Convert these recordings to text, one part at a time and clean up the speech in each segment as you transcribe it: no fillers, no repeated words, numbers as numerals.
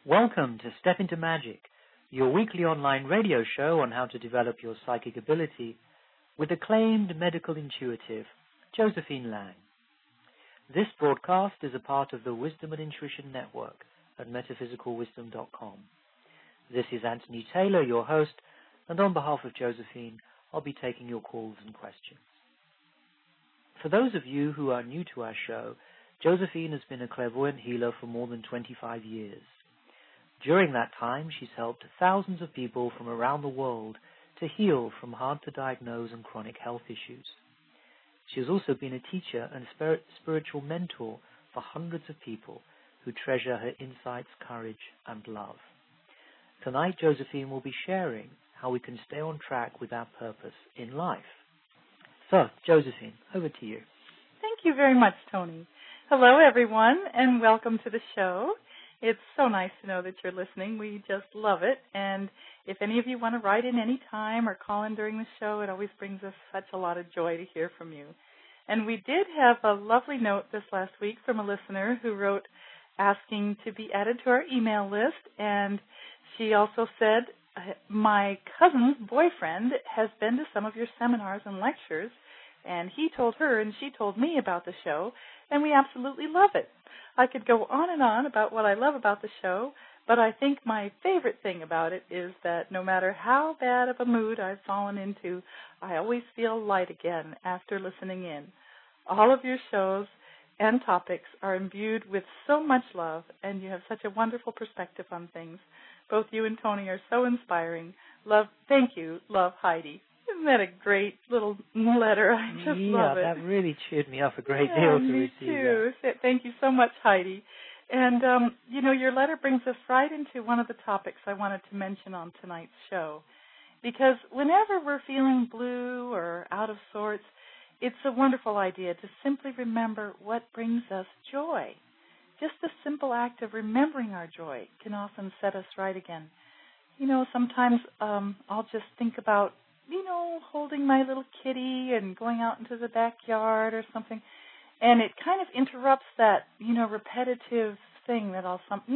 Welcome to Step Into Magic, your weekly online radio show on how to develop your psychic ability with acclaimed medical intuitive, Josephine Lang. This broadcast is a part of the Wisdom and Intuition Network at metaphysicalwisdom.com. This is Anthony Taylor, your host, and on behalf of Josephine, I'll be taking your calls and questions. For those of you who are new to our show, Josephine has been a clairvoyant healer for more than 25 years. During that time, she's helped thousands of people from around the world to heal from hard-to-diagnose and chronic health issues. She has also been a teacher and spiritual mentor for hundreds of people who treasure her insights, courage, and love. Tonight, Josephine will be sharing how we can stay on track with our purpose in life. So, Josephine, over to you. Thank you very much, Tony. Hello, everyone, and welcome to the show. It's so nice to know that you're listening. We just love it. And if any of you want to write in any time or call in during the show, it always brings us such a lot of joy to hear from you. And we did have a lovely note this last week from a listener who wrote asking to be added to our email list. And she also said, my cousin's boyfriend has been to some of your seminars and lectures, and he told her and she told me about the show, and we absolutely love it. I could go on and on about what I love about the show, but I think my favorite thing about it is that no matter how bad of a mood I've fallen into, I always feel light again after listening in. All of your shows and topics are imbued with so much love, and you have such a wonderful perspective on things. Both you and Tony are so inspiring. Love, thank you, love, Heidi. Isn't that a great little letter? I just love it. Yeah, that really cheered me up a great deal to receive that. Me too. Thank you so much, Heidi. And, your letter brings us right into one of the topics I wanted to mention on tonight's show. Because whenever we're feeling blue or out of sorts, it's a wonderful idea to simply remember what brings us joy. Just the simple act of remembering our joy can often set us right again. Sometimes I'll just think about holding my little kitty and going out into the backyard or something. And it kind of interrupts that, repetitive thing that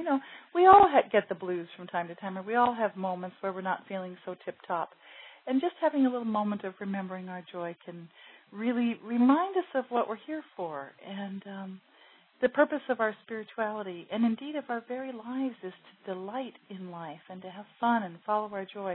we all get the blues from time to time, or we all have moments where we're not feeling so tip-top. And just having a little moment of remembering our joy can really remind us of what we're here for. And the purpose of our spirituality, and indeed of our very lives, is to delight in life and to have fun and follow our joy,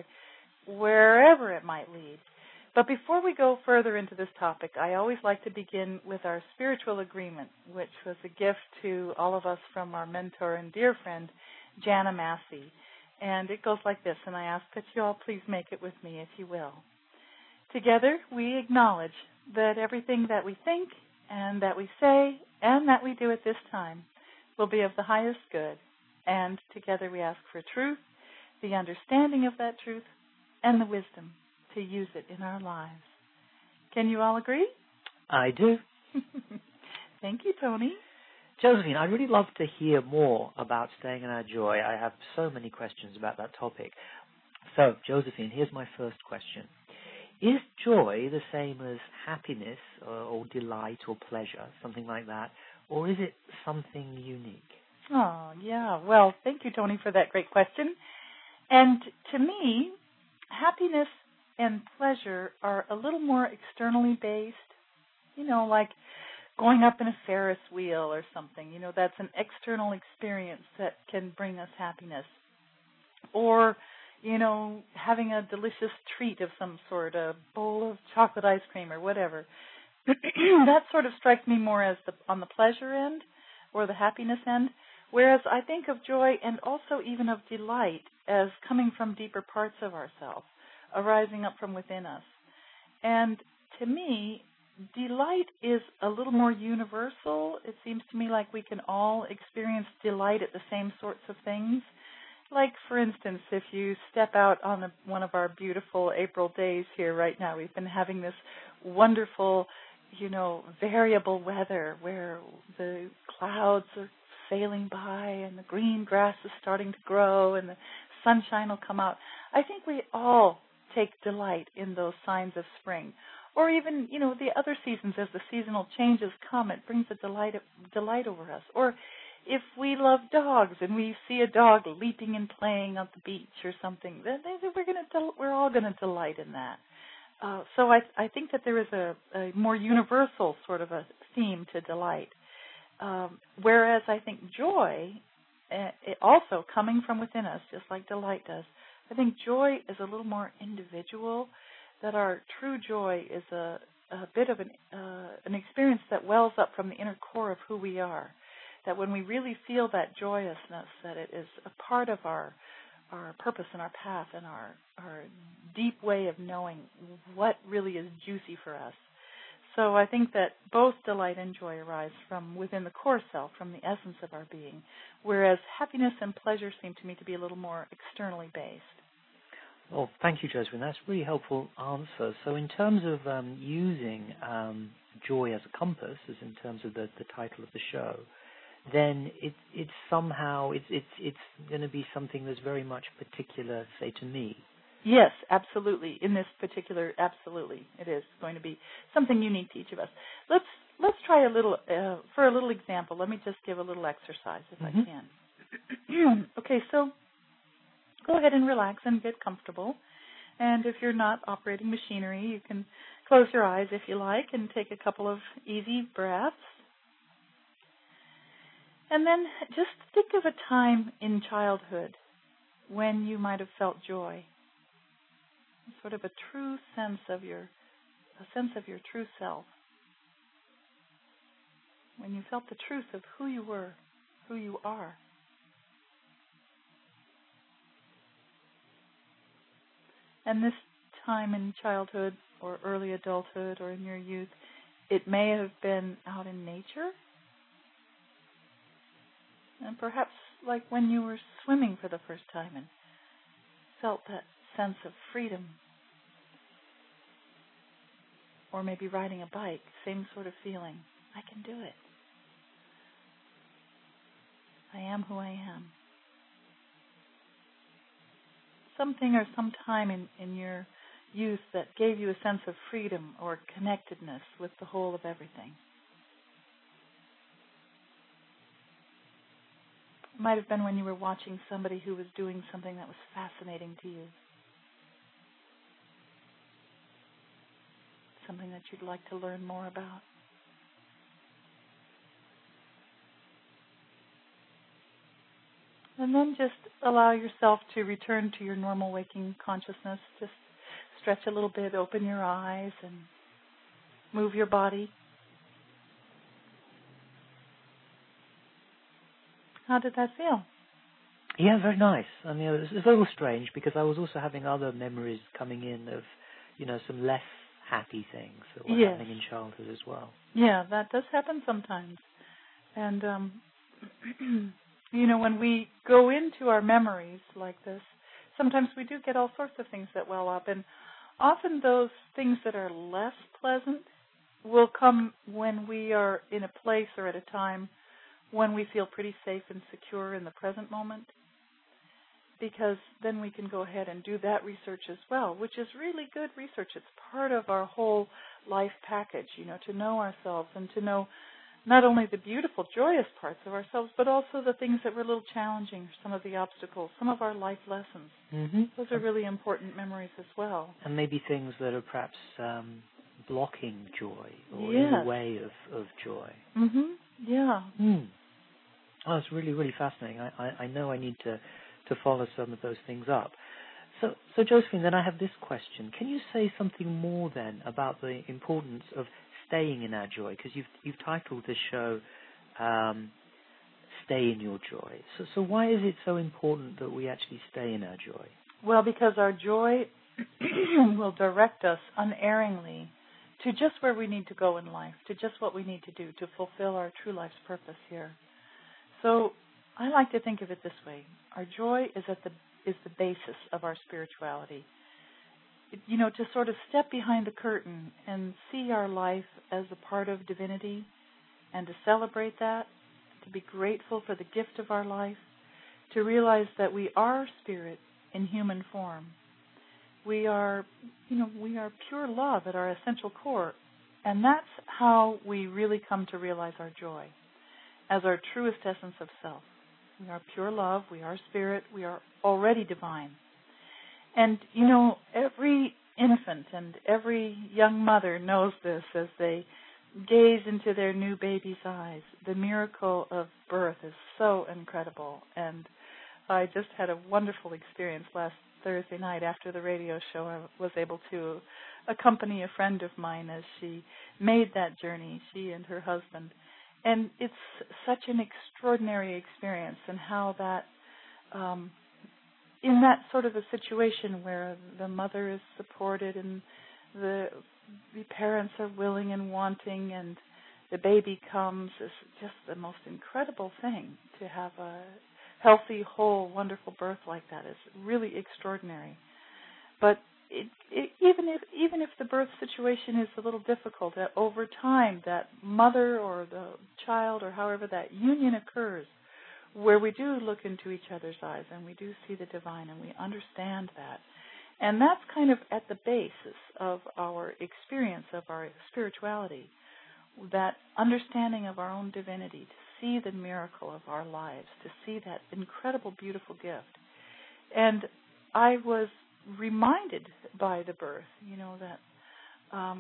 wherever it might lead. But before we go further into this topic, I always like to begin with our spiritual agreement, which was a gift to all of us from our mentor and dear friend, Jana Massey. And it goes like this, and I ask that you all please make it with me, if you will. Together, we acknowledge that everything that we think and that we say and that we do at this time will be of the highest good. And together we ask for truth, the understanding of that truth, and the wisdom to use it in our lives. Can you all agree? I do. Thank you, Tony. Josephine, I'd really love to hear more about staying in our joy. I have so many questions about that topic. So, Josephine, here's my first question. Is joy the same as happiness or delight or pleasure, something like that, or is it something unique? Oh, yeah. Well, thank you, Tony, for that great question. And to me, happiness and pleasure are a little more externally based, like going up in a Ferris wheel or something. That's an external experience that can bring us happiness. Or, having a delicious treat of some sort, a bowl of chocolate ice cream or whatever. That sort of strikes me more as on the pleasure end or the happiness end, whereas I think of joy and also even of delight as coming from deeper parts of ourselves, arising up from within us. And to me, delight is a little more universal. It seems to me like we can all experience delight at the same sorts of things. Like, for instance, if you step out on one of our beautiful April days here right now, we've been having this wonderful, variable weather where the clouds are sailing by and the green grass is starting to grow and the sunshine will come out. I think we all take delight in those signs of spring. Or even, the other seasons, as the seasonal changes come, it brings a delight over us. Or if we love dogs and we see a dog leaping and playing on the beach or something, then we're all going to delight in that. So I think that there is a more universal sort of a theme to delight. Whereas I think joy, it also coming from within us, just like delight does, I think joy is a little more individual, that our true joy is a bit of an experience that wells up from the inner core of who we are. That when we really feel that joyousness, that it is a part of our purpose and our path and our deep way of knowing what really is juicy for us. So I think that both delight and joy arise from within the core self, from the essence of our being, whereas happiness and pleasure seem to me to be a little more externally based. Well, thank you, Josephine. That's a really helpful answer. So in terms of using joy as a compass, as in terms of the title of the show, then it's somehow it's going to be something that's very much particular, say, to me. Yes, absolutely. In this particular, absolutely, it is going to be something unique to each of us. Let's try a little for a little example. Let me just give a little exercise if I can. Okay, so go ahead and relax and get comfortable. And if you're not operating machinery, you can close your eyes if you like and take a couple of easy breaths. And then just think of a time in childhood when you might have felt joy, sort of a sense of your true self, when you felt the truth of who you were, who you are. And this time in childhood or early adulthood or in your youth, it may have been out in nature. And perhaps like when you were swimming for the first time and felt that sense of freedom. Or maybe riding a bike, same sort of feeling. I can do it. I am who I am. Something or some time in your youth that gave you a sense of freedom or connectedness with the whole of everything. It might have been when you were watching somebody who was doing something that was fascinating to you. Something that you'd like to learn more about. And then just allow yourself to return to your normal waking consciousness. Just stretch a little bit, open your eyes, and move your body. How did that feel? Yeah, very nice. I mean, it was a little strange because I was also having other memories coming in of, some less happy things that were happening in childhood as well. Yeah, that does happen sometimes. And, when we go into our memories like this, sometimes we do get all sorts of things that well up. And often those things that are less pleasant will come when we are in a place or at a time when we feel pretty safe and secure in the present moment. Because then we can go ahead and do that research as well, which is really good research. It's part of our whole life package, to know ourselves and to know not only the beautiful, joyous parts of ourselves, but also the things that were a little challenging, some of the obstacles, some of our life lessons. Mm-hmm. Those are really important memories as well. And maybe things that are perhaps blocking joy or in the way of joy. Mm-hmm. Yeah. Oh, it's really, really fascinating. I know I need to follow some of those things up. So Josephine, then I have this question. Can you say something more then about the importance of staying in our joy? Because you've titled this show Stay in Your Joy. So why is it so important that we actually stay in our joy? Well, because our joy will direct us unerringly to just where we need to go in life, to just what we need to do to fulfill our true life's purpose here. So I like to think of it this way. Our joy is the basis of our spirituality. To sort of step behind the curtain and see our life as a part of divinity and to celebrate that, to be grateful for the gift of our life, to realize that we are spirit in human form. We are pure love at our essential core, and that's how we really come to realize our joy. as our truest essence of self. We are pure love, we are spirit, we are already divine. And, every infant and every young mother knows this as they gaze into their new baby's eyes. The miracle of birth is so incredible. And I just had a wonderful experience last Thursday night after the radio show. I was able to accompany a friend of mine as she made that journey, she and her husband. And it's such an extraordinary experience, and how that, in that sort of a situation where the mother is supported and the parents are willing and wanting and the baby comes, is just the most incredible thing. To have a healthy, whole, wonderful birth like that is really extraordinary. But even if the birth situation is a little difficult, over time, that mother or the child, or however that union occurs, where we do look into each other's eyes and we do see the divine and we understand that. And that's kind of at the basis of our experience of our spirituality, that understanding of our own divinity, to see the miracle of our lives, to see that incredible, beautiful gift. And I was reminded by the birth, that,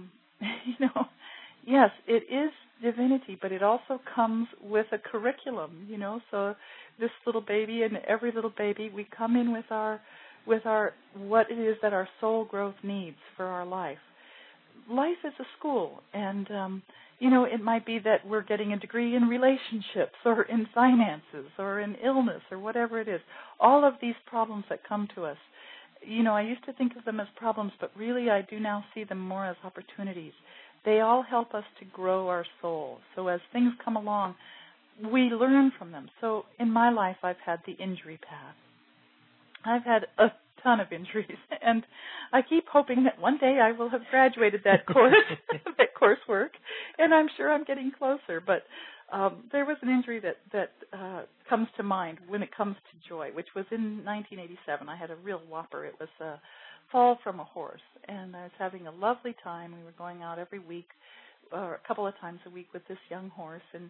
yes, it is divinity, but it also comes with a curriculum, so this little baby and every little baby, we come in with our what it is that our soul growth needs for our life. Life is a school, and it might be that we're getting a degree in relationships or in finances or in illness or whatever it is. All of these problems that come to us, I used to think of them as problems, but really I do now see them more as opportunities. They all help us to grow our soul. So as things come along, we learn from them. So in my life, I've had the injury path. I've had a ton of injuries, and I keep hoping that one day I will have graduated that course, that coursework, and I'm sure I'm getting closer. But there was an injury that comes to mind when it comes to joy, which was in 1987. I had a real whopper. It was a fall from a horse, and I was having a lovely time. We were going out every week, or a couple of times a week, with this young horse, and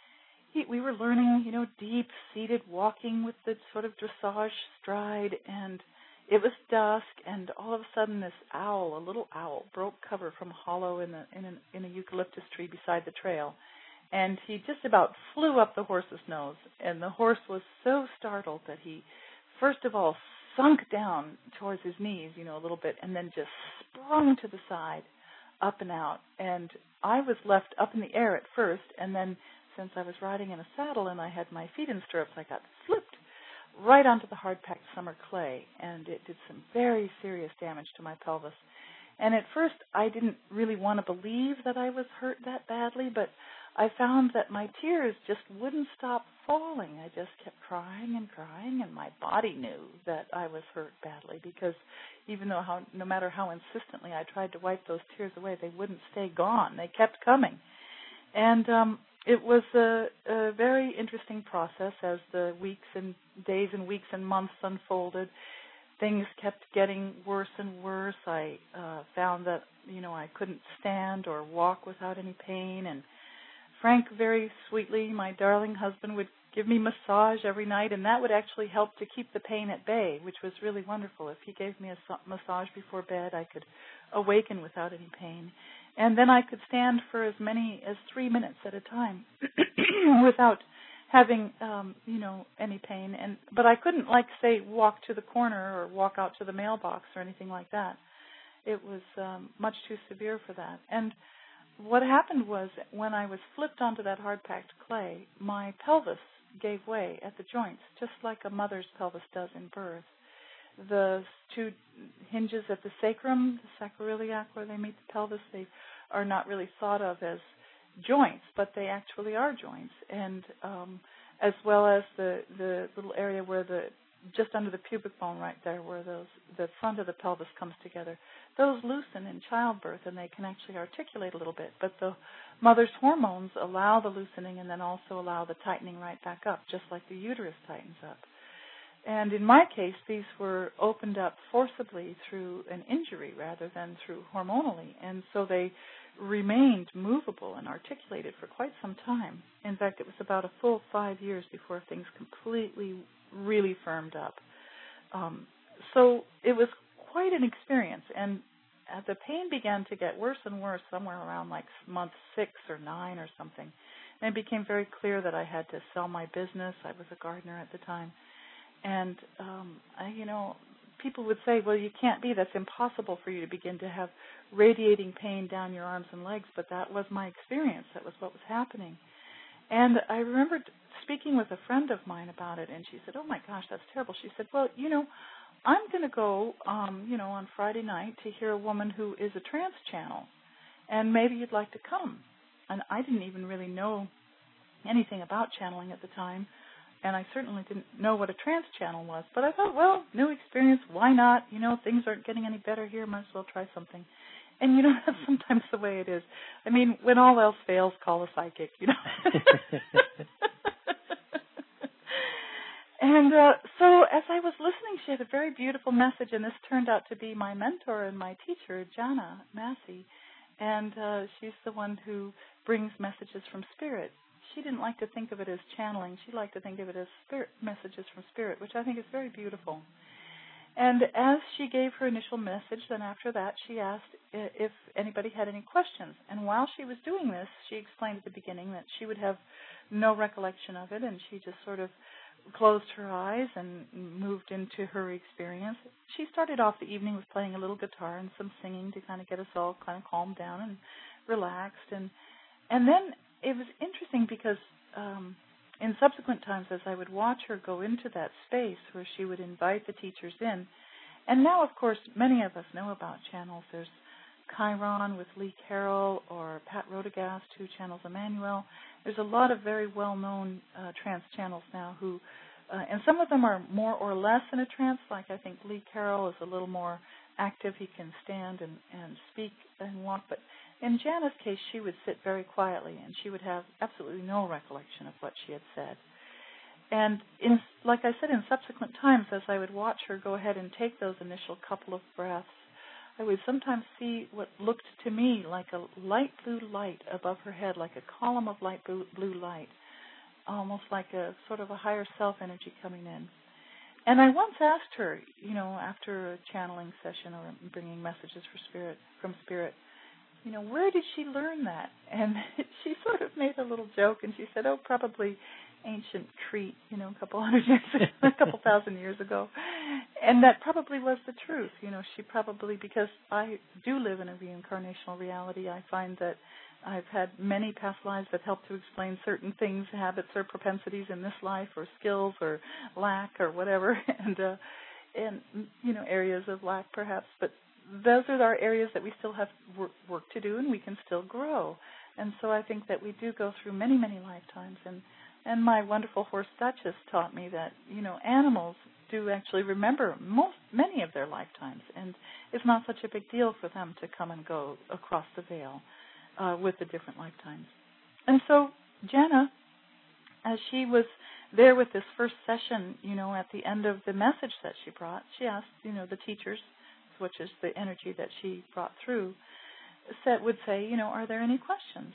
we were learning, deep-seated walking with the sort of dressage stride, and it was dusk, and all of a sudden this owl, a little owl, broke cover from a hollow in a eucalyptus tree beside the trail, and he just about flew up the horse's nose, and the horse was so startled that he, first of all, sunk down towards his knees, a little bit, and then just sprung to the side, up and out, and I was left up in the air at first, and then since I was riding in a saddle and I had my feet in stirrups, I got flipped right onto the hard-packed summer clay, and it did some very serious damage to my pelvis. And at first, I didn't really want to believe that I was hurt that badly, but I found that my tears just wouldn't stop falling. I just kept crying, and my body knew that I was hurt badly, because even though no matter how insistently I tried to wipe those tears away, they wouldn't stay gone. They kept coming. And it was a very interesting process as the weeks and days and weeks and months unfolded. Things kept getting worse and worse. I found that, I couldn't stand or walk without any pain. And Frank, very sweetly, my darling husband, would give me massage every night, and that would actually help to keep the pain at bay, which was really wonderful. If he gave me a massage before bed, I could awaken without any pain. And then I could stand for as many as 3 minutes at a time without having, any pain. But I couldn't, say, walk to the corner or walk out to the mailbox or anything like that. It was much too severe for that. And what happened was, when I was flipped onto that hard-packed clay, my pelvis gave way at the joints, just like a mother's pelvis does in birth. The two hinges at the sacrum, the sacroiliac, where they meet the pelvis, they are not really thought of as joints, but they actually are joints. And as well as the little area where just under the pubic bone right there, where the front of the pelvis comes together, those loosen in childbirth, and they can actually articulate a little bit. But the mother's hormones allow the loosening and then also allow the tightening right back up, just like the uterus tightens up. And in my case, these were opened up forcibly through an injury rather than through hormonally. And so they remained movable and articulated for quite some time. In fact, it was about a full 5 years before things completely, really firmed up. So it was quite an experience, and the pain began to get worse and worse somewhere around like month 6 or 9 or something. And it became very clear that I had to sell my business. I was a gardener at the time. And, people would say, well, you can't be. That's impossible for you to begin to have radiating pain down your arms and legs. But that was my experience. That was what was happening. And I remembered speaking with a friend of mine about it, and she said, oh, my gosh, that's terrible. She said, well, I'm going to go, on Friday night to hear a woman who is a trance channel, and maybe you'd like to come. And I didn't even really know anything about channeling at the time, and I certainly didn't know what a trance channel was. But I thought, well, new experience, why not? Things aren't getting any better here, might as well try something. And, that's sometimes the way it is. I mean, when all else fails, call a psychic, And so as I was listening, she had a very beautiful message, and this turned out to be my mentor and my teacher, Jana Massey. And she's the one who brings messages from Spirit. She didn't like to think of it as channeling. She liked to think of it as spirit messages from Spirit, which I think is very beautiful. And as she gave her initial message, then after that she asked if anybody had any questions. And while she was doing this, she explained at the beginning that she would have no recollection of it, and she just sort of closed her eyes and moved into her experience. She started off the evening with playing a little guitar and some singing to kind of get us all kind of calmed down and relaxed. And then it was interesting because in subsequent times, as I would watch her go into that space where she would invite the teachers in, and now, of course, many of us know about channels. There's Chiron with Lee Carroll, or Pat Rodegast, who channels Emmanuel. There's a lot of very well-known trance channels now who, and some of them are more or less in a trance, like I think Lee Carroll is a little more active. He can stand and speak and walk, but in Jana's case, she would sit very quietly, and she would have absolutely no recollection of what she had said. And like I said, in subsequent times, as I would watch her go ahead and take those initial couple of breaths, I would sometimes see what looked to me like a light blue light above her head, like a column of light blue light, almost like a sort of a higher self energy coming in. And I once asked her, after a channeling session or bringing messages from Spirit, where did she learn that? And she sort of made a little joke, and she said, oh, probably ancient Crete, a couple thousand years ago. And that probably was the truth. She probably, because I do live in a reincarnational reality, I find that I've had many past lives that help to explain certain things, habits or propensities in this life, or skills or lack or whatever, and areas of lack perhaps. But those are our areas that we still have work to do, and we can still grow. And so I think that we do go through many, many lifetimes. And my wonderful horse Duchess taught me that, animals do actually remember many of their lifetimes, and it's not such a big deal for them to come and go across the veil with the different lifetimes. And so Jana, as she was there with this first session, at the end of the message that she brought, she asked, the teachers, which is the energy that she brought through, would say, are there any questions?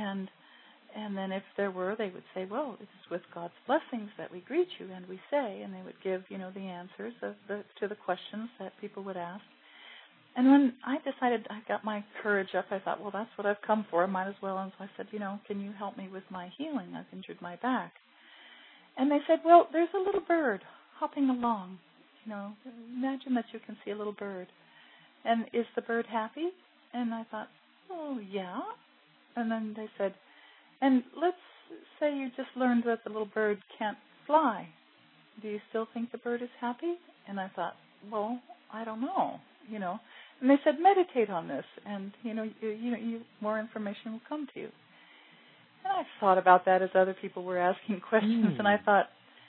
And then if there were, they would say, well, it's with God's blessings that we greet you, and we say, and they would give, the answers to the questions that people would ask. And when I decided I got my courage up, I thought, well, that's what I've come for. I might as well. And so I said, can you help me with my healing? I've injured my back. And they said, well, there's a little bird hopping along. Imagine that you can see a little bird. And is the bird happy? And I thought, oh, yeah. And then they said, and let's say you just learned that the little bird can't fly. Do you still think the bird is happy? And I thought, well, I don't know, And they said, meditate on this, and, you more information will come to you. And I thought about that as other people were asking questions, and I thought,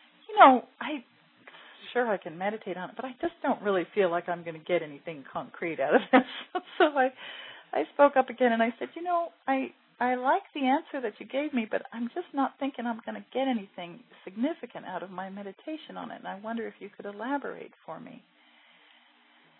I can meditate on it, but I just don't really feel like I'm going to get anything concrete out of this. So I spoke up again, and I said, I like the answer that you gave me, but I'm just not thinking I'm going to get anything significant out of my meditation on it, and I wonder if you could elaborate for me.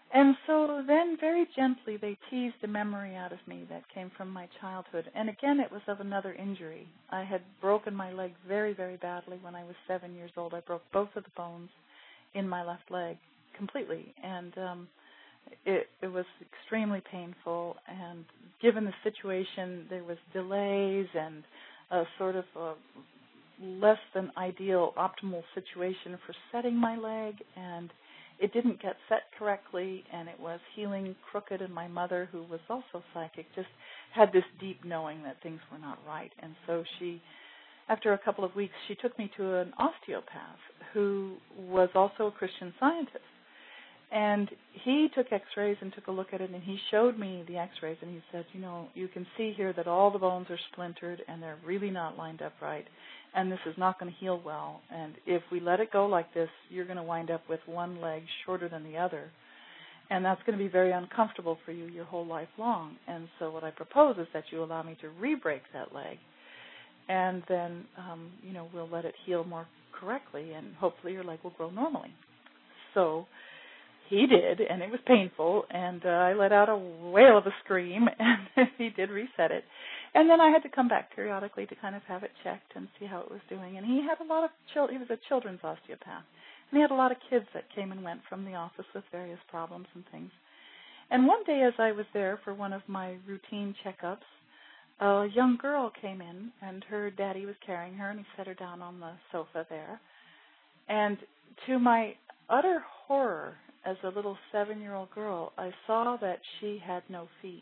And so then very gently they teased a memory out of me that came from my childhood. And again, it was of another injury. I had broken my leg very, very badly when I was 7 years old. I broke both of the bones in my left leg completely. And it was extremely painful. And given the situation, there was delays and a sort of a less than ideal optimal situation for setting my leg, and it didn't get set correctly, and it was healing crooked, and my mother, who was also psychic, just had this deep knowing that things were not right. And so she, after a couple of weeks, she took me to an osteopath who was also a Christian Scientist. And he took x-rays and took a look at it, and he showed me the x-rays, and he said, you can see here that all the bones are splintered, and they're really not lined up right, and this is not going to heal well. And if we let it go like this, you're going to wind up with one leg shorter than the other, and that's going to be very uncomfortable for you your whole life long. And so what I propose is that you allow me to re-break that leg, and then, we'll let it heal more correctly, and hopefully your leg will grow normally. So he did, and it was painful, and I let out a wail of a scream, and he did reset it. And then I had to come back periodically to kind of have it checked and see how it was doing. And he had a lot of he was a children's osteopath, and he had a lot of kids that came and went from the office with various problems and things. And one day as I was there for one of my routine checkups, a young girl came in, and her daddy was carrying her, and he set her down on the sofa there. And to my utter horror, as a little 7-year-old girl, I saw that she had no feet.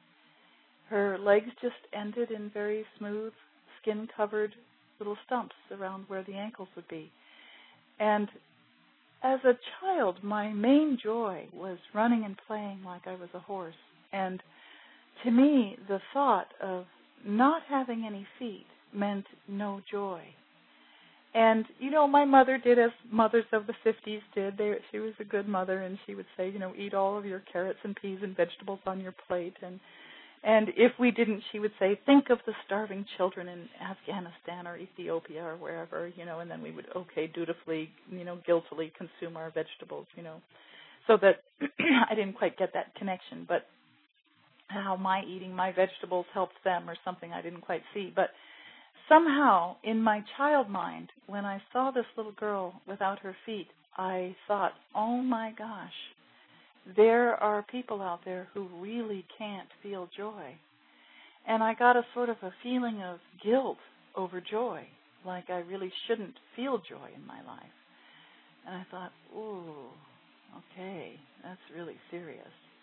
Her legs just ended in very smooth, skin-covered little stumps around where the ankles would be. And as a child, my main joy was running and playing like I was a horse. And to me, the thought of not having any feet meant no joy. And, my mother did as mothers of the 50s did. She was a good mother, and she would say, eat all of your carrots and peas and vegetables on your plate. And if we didn't, she would say, think of the starving children in Afghanistan or Ethiopia or wherever, and then we would, dutifully, guiltily consume our vegetables, So that I didn't quite get that connection, but how my eating my vegetables helped them or something I didn't quite see. But somehow, in my child mind, when I saw this little girl without her feet, I thought, oh my gosh, there are people out there who really can't feel joy. And I got a sort of a feeling of guilt over joy, like I really shouldn't feel joy in my life. And I thought, ooh, okay, that's really serious.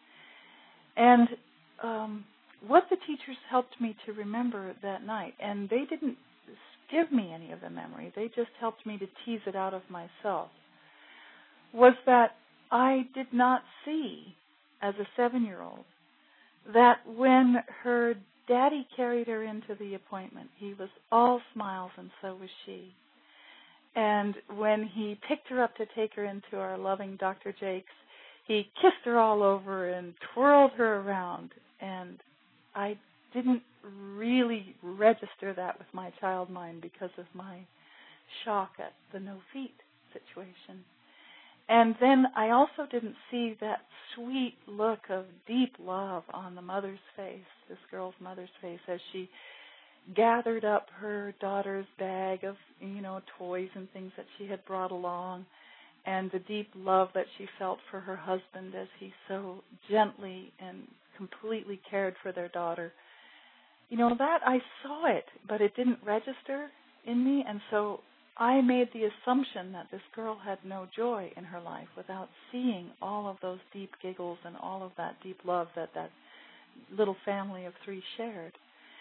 And what the teachers helped me to remember that night, and they didn't give me any of the memory, they just helped me to tease it out of myself, was that I did not see, as a 7-year-old, that when her daddy carried her into the appointment, he was all smiles and so was she. And when he picked her up to take her into our loving Dr. Jakes, he kissed her all over and twirled her around, and I didn't really register that with my child mind because of my shock at the no feet situation. And then I also didn't see that sweet look of deep love on the mother's face, this girl's mother's face, as she gathered up her daughter's bag of, toys and things that she had brought along, and the deep love that she felt for her husband as he so gently and completely cared for their daughter. That I saw it, but it didn't register in me, and so I made the assumption that this girl had no joy in her life without seeing all of those deep giggles and all of that deep love that little family of 3 shared.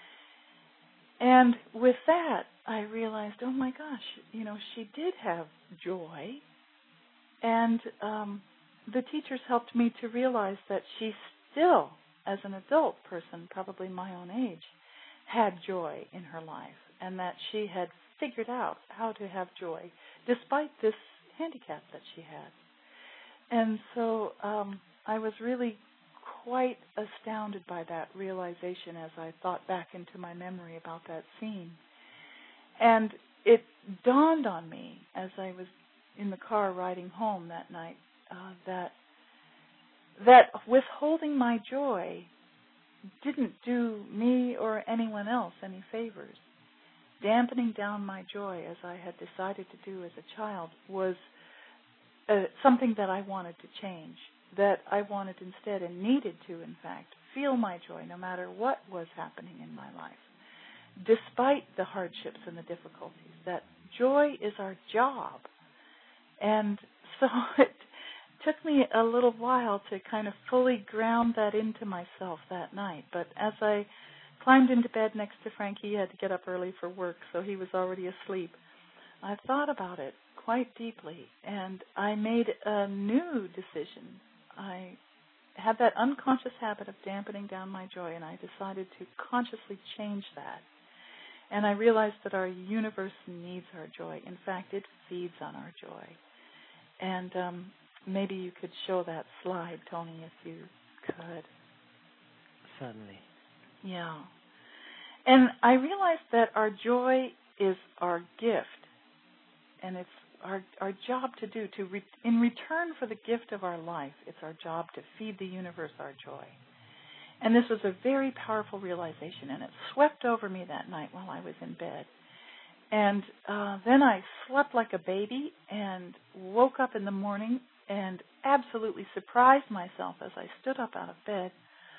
And with that, I realized, oh my gosh, she did have joy. And the teachers helped me to realize that she still, as an adult person, probably my own age, had joy in her life, and that she had figured out how to have joy despite this handicap that she had. And so I was really quite astounded by that realization as I thought back into my memory about that scene. And it dawned on me as I was in the car riding home that night that that withholding my joy didn't do me or anyone else any favors. Dampening down my joy, as I had decided to do as a child, was something that I wanted to change, that I wanted instead, and needed to, in fact, feel my joy no matter what was happening in my life, despite the hardships and the difficulties, that joy is our job. And so it took me a little while to kind of fully ground that into myself that night. But as I climbed into bed next to Frank, he had to get up early for work, so he was already asleep. I thought about it quite deeply, and I made a new decision. I had that unconscious habit of dampening down my joy, and I decided to consciously change that. And I realized that our universe needs our joy. In fact, it feeds on our joy. And maybe you could show that slide, Tony, if you could. Certainly. Yeah. And I realized that our joy is our gift, and it's our job to do. In return for the gift of our life, it's our job to feed the universe our joy. And this was a very powerful realization, and it swept over me that night while I was in bed. And then I slept like a baby and woke up in the morning and absolutely surprised myself as I stood up out of bed.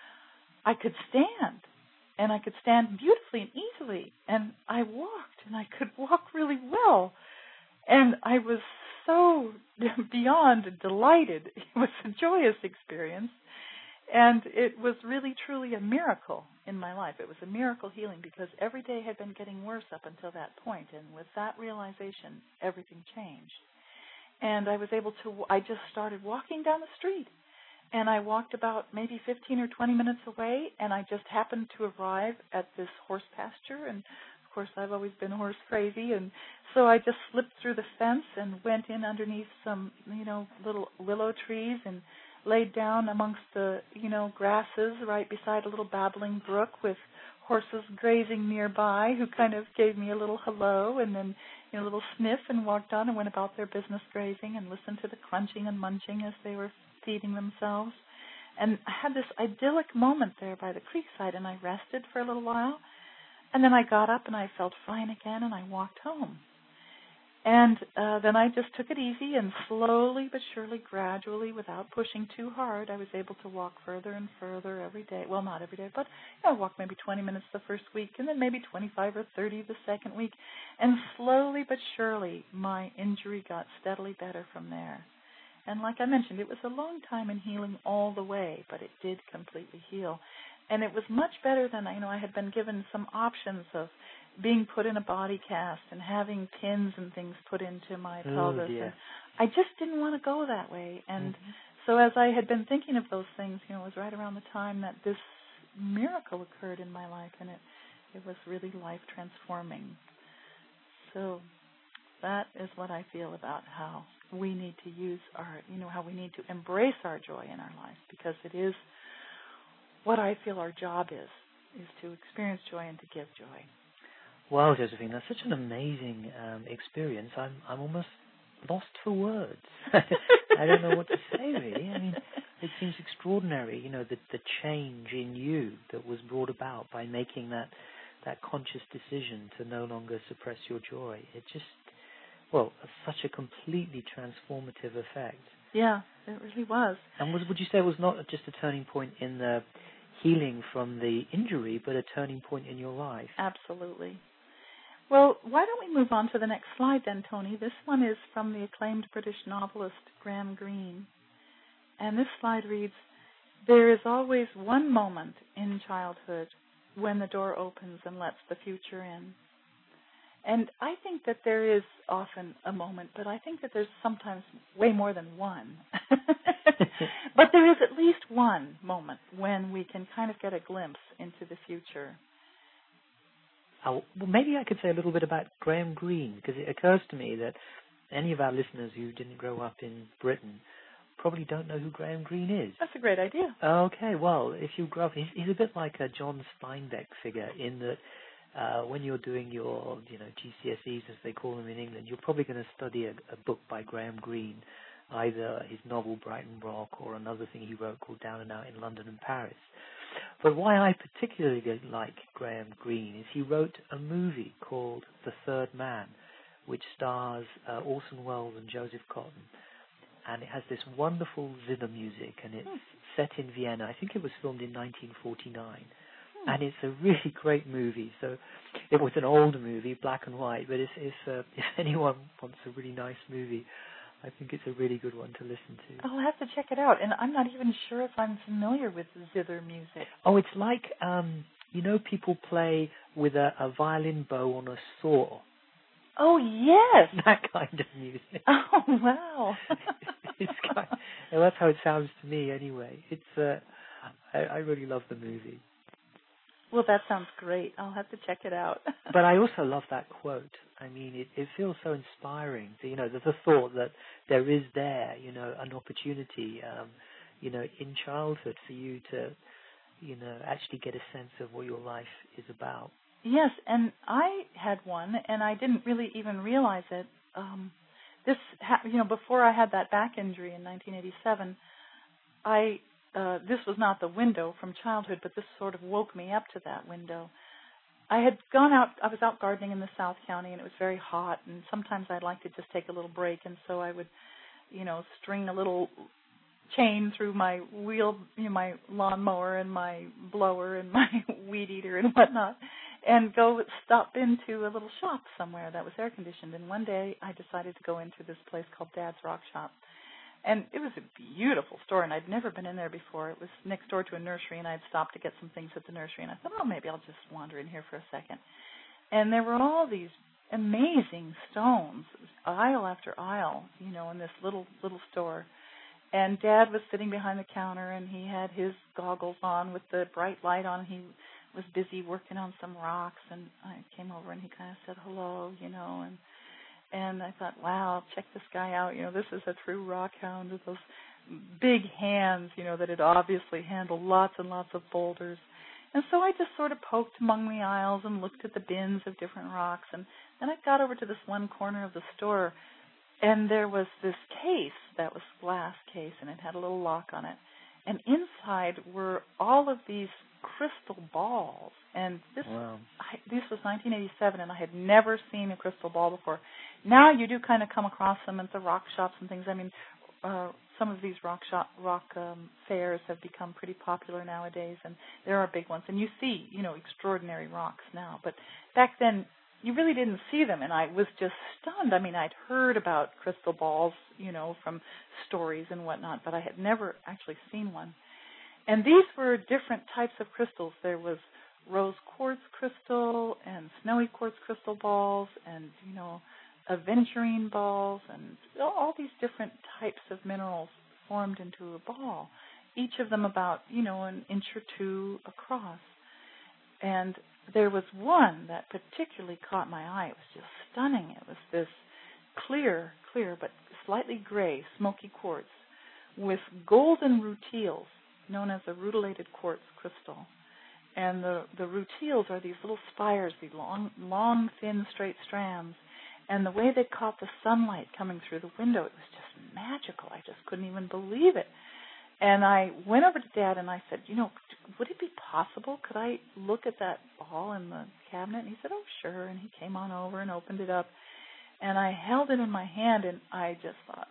I could stand, and I could stand beautifully and easily, and I walked, and I could walk really well. And I was so beyond delighted. It was a joyous experience. And it was really, truly a miracle in my life. It was a miracle healing because every day had been getting worse up until that point. And with that realization, everything changed. And I was able to, I just started walking down the street. And I walked about maybe 15 or 20 minutes away, and I just happened to arrive at this horse pasture. And, of course, I've always been horse crazy. And so I just slipped through the fence and went in underneath some, little willow trees and laid down amongst the, grasses right beside a little babbling brook with horses grazing nearby who kind of gave me a little hello and then a little sniff and walked on and went about their business grazing and listened to the crunching and munching as they were feeding themselves. And I had this idyllic moment there by the creekside, and I rested for a little while, and then I got up and I felt fine again, and I walked home. And then I just took it easy, and slowly but surely, gradually, without pushing too hard, I was able to walk further and further every day. Well, not every day, but I walked maybe 20 minutes the first week, and then maybe 25 or 30 the second week. And slowly but surely, my injury got steadily better from there. And like I mentioned, it was a long time in healing all the way, but it did completely heal. And it was much better than, I had been given some options of being put in a body cast and having pins and things put into my pelvis. Dear. And I just didn't want to go that way. And so as I had been thinking of those things, it was right around the time that this miracle occurred in my life, and it was really life-transforming. So that is what I feel about how we need to use our, how we need to embrace our joy in our lives, because it is what I feel our job is to experience joy and to give joy. Wow, Josephine, that's such an amazing experience. I'm almost lost for words. I don't know what to say, really. I mean, it seems extraordinary, the change in you that was brought about by making that conscious decision to no longer suppress your joy. It just, such a completely transformative effect. Yeah, it really was. And would you say it was not just a turning point in the healing from the injury, but a turning point in your life? Absolutely. Well, why don't we move on to the next slide then, Tony? This one is from the acclaimed British novelist Graham Greene. And this slide reads, "There is always one moment in childhood when the door opens and lets the future in." And I think that there is often a moment, but I think that there's sometimes way more than one. But there is at least one moment when we can kind of get a glimpse into the future. Well, maybe I could say a little bit about Graham Greene, because it occurs to me that any of our listeners who didn't grow up in Britain probably don't know who Graham Greene is. That's a great idea. Okay, well, if you grow up, he's a bit like a John Steinbeck figure in that when you're doing your, GCSEs, as they call them in England, you're probably going to study a book by Graham Greene. either his novel Brighton Rock or another thing he wrote called Down and Out in London and Paris. But why I particularly like Graham Greene is he wrote a movie called The Third Man, which stars Orson Welles and Joseph Cotten. And it has this wonderful zither music, and it's set in Vienna. I think it was filmed in 1949. And it's a really great movie. So it was an older movie, black and white, but if anyone wants a really nice movie, I think it's a really good one to listen to. I'll have to check it out. And I'm not even sure if I'm familiar with zither music. Oh, it's like, people play with a violin bow on a saw. Oh, yes. That kind of music. Oh, wow. That's how it sounds to me anyway. It's I really love the movie. Well, that sounds great. I'll have to check it out. But I also love that quote. I mean, it feels so inspiring. The thought that there is an opportunity, in childhood for you to, actually get a sense of what your life is about. Yes, and I had one, and I didn't really even realize it. Before I had that back injury in 1987, this was not the window from childhood, but this sort of woke me up to that window. I had gone out, I was out gardening in the South County, and it was very hot, and sometimes I'd like to just take a little break, and so I would, string a little chain through my wheel, my lawnmower and my blower and my weed eater and whatnot, and go stop into a little shop somewhere that was air conditioned. And one day I decided to go into this place called Dad's Rock Shop. And it was a beautiful store, and I'd never been in there before. It was next door to a nursery, and I'd stopped to get some things at the nursery, and I thought, maybe I'll just wander in here for a second. And there were all these amazing stones, aisle after aisle, in this little store. And Dad was sitting behind the counter, and he had his goggles on with the bright light on. He was busy working on some rocks, and I came over, and he kind of said hello, and I thought, wow, check this guy out. This is a true rock hound with those big hands, that had obviously handled lots and lots of boulders. And so I just sort of poked among the aisles and looked at the bins of different rocks. And then I got over to this one corner of the store, and there was this case that was a glass case, and it had a little lock on it. And inside were all of these crystal balls. And this was 1987, and I had never seen a crystal ball before. Now you do kind of come across them at the rock shops and things. I mean, some of these rock fairs have become pretty popular nowadays, and there are big ones. And you see, extraordinary rocks now. But back then, you really didn't see them, and I was just stunned. I mean, I'd heard about crystal balls, from stories and whatnot, but I had never actually seen one. And these were different types of crystals. There was rose quartz crystal and snowy quartz crystal balls and, aventurine balls and all these different types of minerals formed into a ball, each of them about, an inch or two across. And there was one that particularly caught my eye. It was just stunning. It was this clear, but slightly gray, smoky quartz with golden rutiles, known as a rutilated quartz crystal. And the rutiles are these little spires, these long, thin, straight strands. And the way they caught the sunlight coming through the window, it was just magical. I just couldn't even believe it. And I went over to Dad and I said, would it be possible? Could I look at that ball in the cabinet? And he said, oh, sure. And he came on over and opened it up. And I held it in my hand, and I just thought,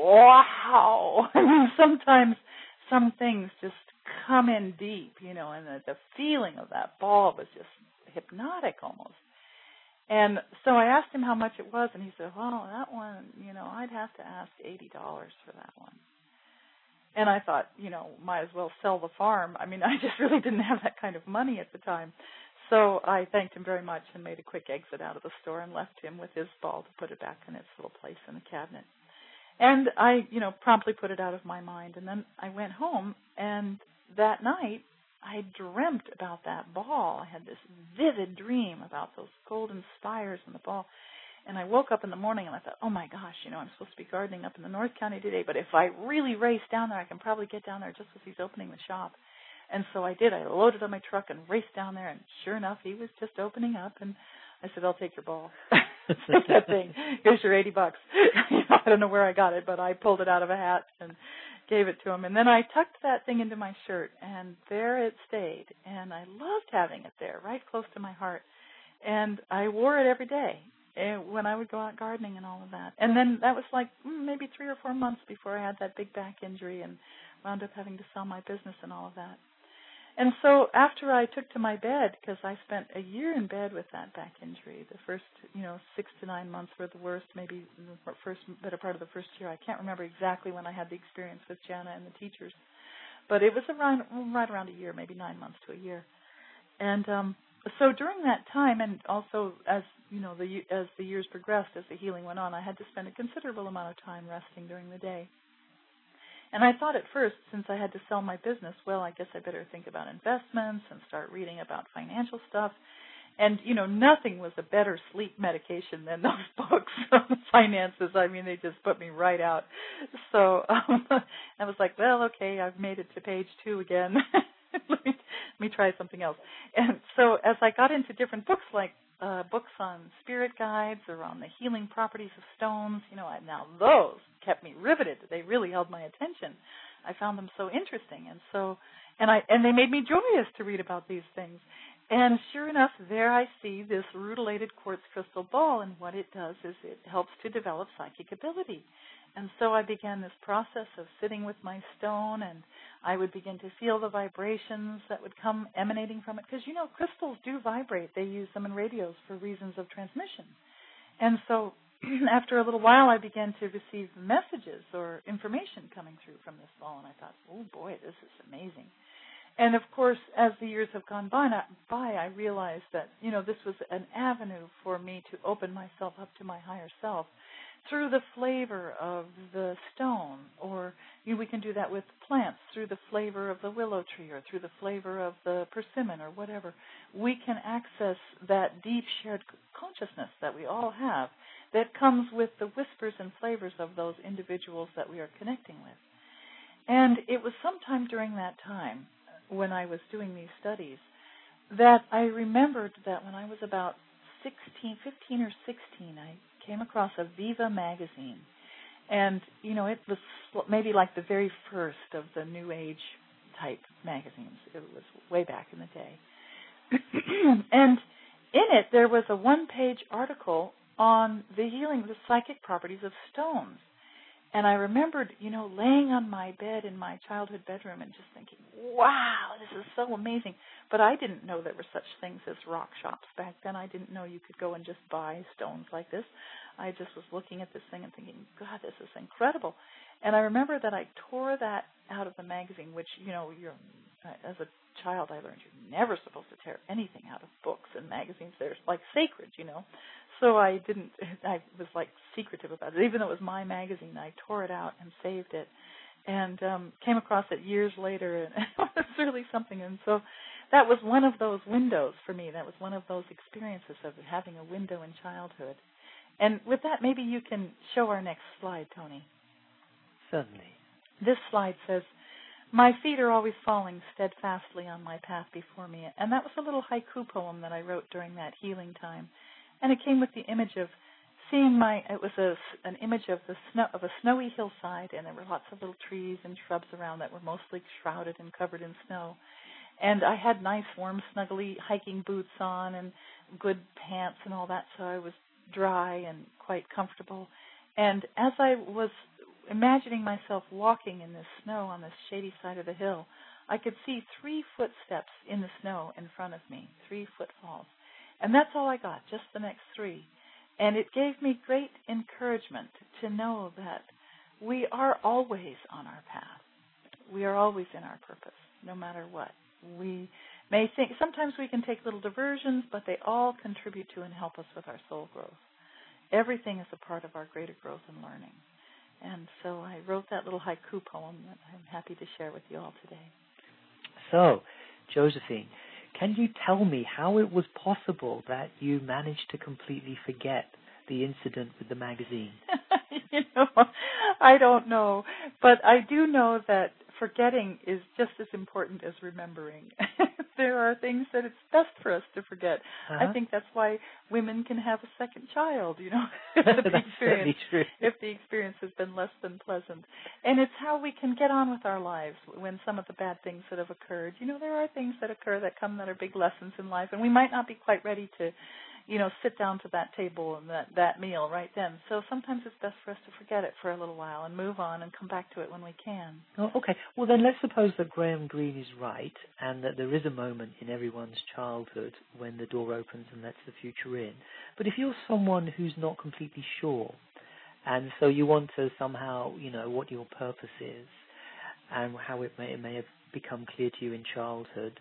wow. I mean, sometimes some things just come in deep, and the feeling of that ball was just hypnotic almost. And so I asked him how much it was, and he said, well, that one, I'd have to ask $80 for that one. And I thought, might as well sell the farm. I mean, I just really didn't have that kind of money at the time. So I thanked him very much and made a quick exit out of the store and left him with his ball to put it back in its little place in the cabinet. And I, promptly put it out of my mind. And then I went home, and that night I dreamt about that ball. I had this vivid dream about those golden spires and the ball. And I woke up in the morning and I thought, oh my gosh, I'm supposed to be gardening up in the North County today, but if I really race down there, I can probably get down there just as he's opening the shop. And so I did. I loaded on my truck and raced down there, and sure enough, he was just opening up, and I said, I'll take your ball. Take that thing. Here's your $80. I don't know where I got it, but I pulled it out of a hat and gave it to him. And then I tucked that thing into my shirt, and there it stayed. And I loved having it there, right close to my heart. And I wore it every day when I would go out gardening and all of that. And then that was like maybe 3 or 4 months before I had that big back injury and wound up having to sell my business and all of that. And so after I took to my bed, because I spent a year in bed with that back injury, the first 6 to 9 months were the worst, maybe the better part of the first year. I can't remember exactly when I had the experience with Jana and the teachers, but it was right around a year, maybe 9 months to a year. And so during that time, and also as the years progressed, as the healing went on, I had to spend a considerable amount of time resting during the day. And I thought at first, since I had to sell my business, well, I guess I better think about investments and start reading about financial stuff. And, nothing was a better sleep medication than those books on finances. I mean, they just put me right out. So I was like, well, okay, I've made it to page 2 again. let me try something else. And so as I got into different books, like books on spirit guides or on the healing properties of stones, now those kept me riveted. They really held my attention. I found them so interesting, and they made me joyous to read about these things. And sure enough, there I see this rutilated quartz crystal ball, and what it does is it helps to develop psychic ability. And so I began this process of sitting with my stone, and I would begin to feel the vibrations that would come emanating from it. Because, crystals do vibrate. They use them in radios for reasons of transmission. And so after a little while, I began to receive messages or information coming through from this ball, and I thought, oh, boy, this is amazing. And, of course, as the years have gone by, I realized that, this was an avenue for me to open myself up to my higher self through the flavor of the stone, or we can do that with plants, through the flavor of the willow tree or through the flavor of the persimmon or whatever. We can access that deep shared consciousness that we all have that comes with the whispers and flavors of those individuals that we are connecting with. And it was sometime during that time when I was doing these studies that I remembered that when I was about 15 or 16, I came across a Viva magazine. And, it was maybe like the very first of the New Age type magazines. It was way back in the day. And in it, there was a 1-page article on the psychic properties of stones. And I remembered, laying on my bed in my childhood bedroom and just thinking, wow, this is so amazing. But I didn't know there were such things as rock shops back then. I didn't know you could go and just buy stones like this. I just was looking at this thing and thinking, God, this is incredible. And I remember that I tore that out of the magazine, which, as a child I learned you're never supposed to tear anything out of books and magazines. They're like sacred, So I was like secretive about it. Even though it was my magazine, I tore it out and saved it and came across it years later, and it was really something. And so that was one of those windows for me. That was one of those experiences of having a window in childhood. And with that, maybe you can show our next slide, Tony. Certainly. This slide says, my feet are always falling steadfastly on my path before me. And that was a little haiku poem that I wrote during that healing time. And it came with the image of it was an image of a snowy hillside, and there were lots of little trees and shrubs around that were mostly shrouded and covered in snow. And I had nice, warm, snuggly hiking boots on and good pants and all that, so I was dry and quite comfortable. And as I was imagining myself walking in this snow on this shady side of the hill, I could see 3 footsteps in the snow in front of me, 3 footfalls. And that's all I got, just the next 3. And it gave me great encouragement to know that we are always on our path. We are always in our purpose, no matter what. We may think, sometimes we can take little diversions, but they all contribute to and help us with our soul growth. Everything is a part of our greater growth and learning. And so I wrote that little haiku poem that I'm happy to share with you all today. So, Josephine, can you tell me how it was possible that you managed to completely forget the incident with the magazine? I don't know. But I do know that forgetting is just as important as remembering. there are things that it's best for us to forget. Uh-huh. I think that's why women can have a second child, if the experience has been less than pleasant. And it's how we can get on with our lives when some of the bad things that have occurred. There are things that occur that are big lessons in life, and we might not be quite ready to sit down to that table and that meal right then. So sometimes it's best for us to forget it for a little while and move on and come back to it when we can. Oh, okay. Well, then let's suppose that Graham Greene is right and that there is a moment in everyone's childhood when the door opens and lets the future in. But if you're someone who's not completely sure, and so you want to somehow, what your purpose is and how it may have become clear to you in childhood,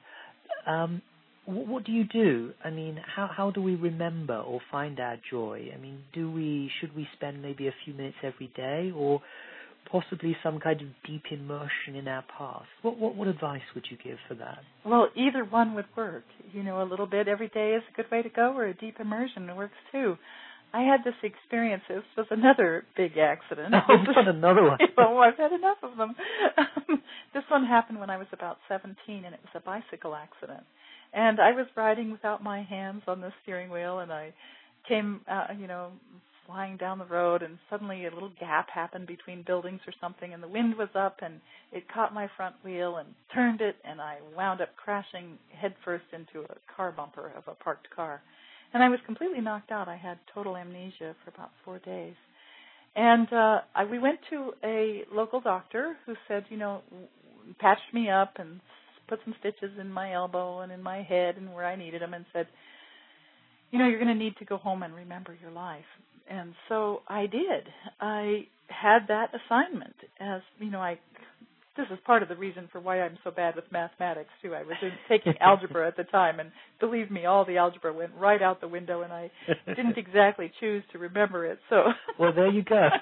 what do you do? I mean, how do we remember or find our joy? I mean, should we spend maybe a few minutes every day, or possibly some kind of deep immersion in our past? What advice would you give for that? Well, either one would work. A little bit every day is a good way to go, or a deep immersion works too. I had this experience. This was another big accident. Oh, not another one. I've had enough of them. This one happened when I was about 17, and it was a bicycle accident. And I was riding without my hands on the steering wheel, and I came, flying down the road, and suddenly a little gap happened between buildings or something, and the wind was up, and it caught my front wheel and turned it, and I wound up crashing headfirst into a car bumper of a parked car. And I was completely knocked out. I had total amnesia for about 4 days. And we went to a local doctor who said, patched me up and put some stitches in my elbow and in my head and where I needed them, and said, you're going to need to go home and remember your life. And so I did. I had that assignment as, this is part of the reason for why I'm so bad with mathematics, too. I was taking algebra at the time, and believe me, all the algebra went right out the window, and I didn't exactly choose to remember it. So well, there you go.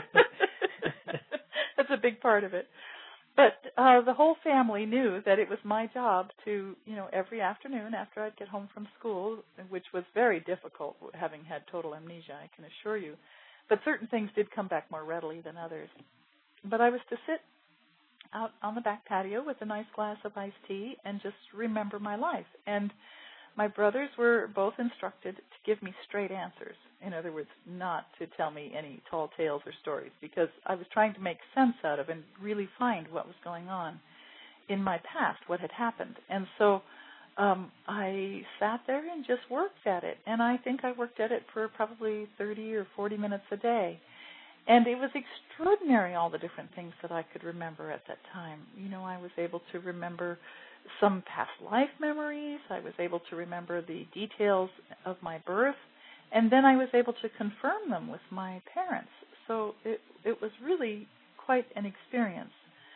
That's a big part of it. But the whole family knew that it was my job to, every afternoon after I'd get home from school, which was very difficult having had total amnesia, I can assure you. But certain things did come back more readily than others. But I was to sit out on the back patio with a nice glass of iced tea and just remember my life. And my brothers were both instructed to give me straight answers. In other words, not to tell me any tall tales or stories, because I was trying to make sense out of and really find what was going on in my past, what had happened. And so I sat there and just worked at it. And I think I worked at it for probably 30 or 40 minutes a day. And it was extraordinary, all the different things that I could remember at that time. I was able to remember some past life memories. I was able to remember the details of my birth. And then I was able to confirm them with my parents. So it was really quite an experience.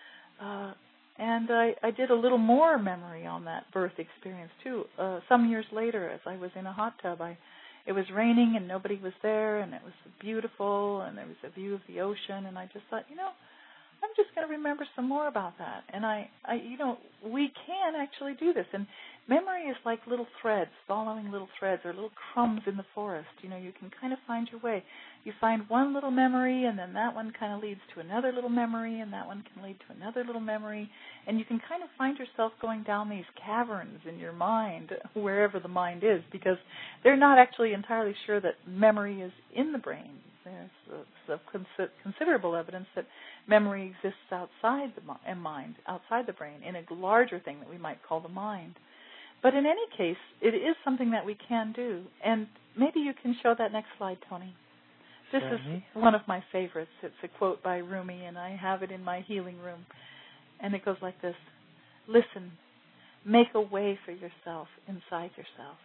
And I did a little more memory on that birth experience, too. Some years later, as I was in a hot tub, it was raining and nobody was there, and it was beautiful, and there was a view of the ocean, and I just thought, I'm just going to remember some more about that. And we can actually do this. And memory is like little threads, following little threads, or little crumbs in the forest. You can kind of find your way. You find one little memory, and then that one kind of leads to another little memory, and that one can lead to another little memory. And you can kind of find yourself going down these caverns in your mind, wherever the mind is, because they're not actually entirely sure that memory is in the brain. There's considerable evidence that memory exists outside the mind, outside the brain, in a larger thing that we might call the mind. But in any case, it is something that we can do. And maybe you can show that next slide, Tony. This is one of my favorites. It's a quote by Rumi, and I have it in my healing room. And it goes like this: listen, make a way for yourself inside yourself.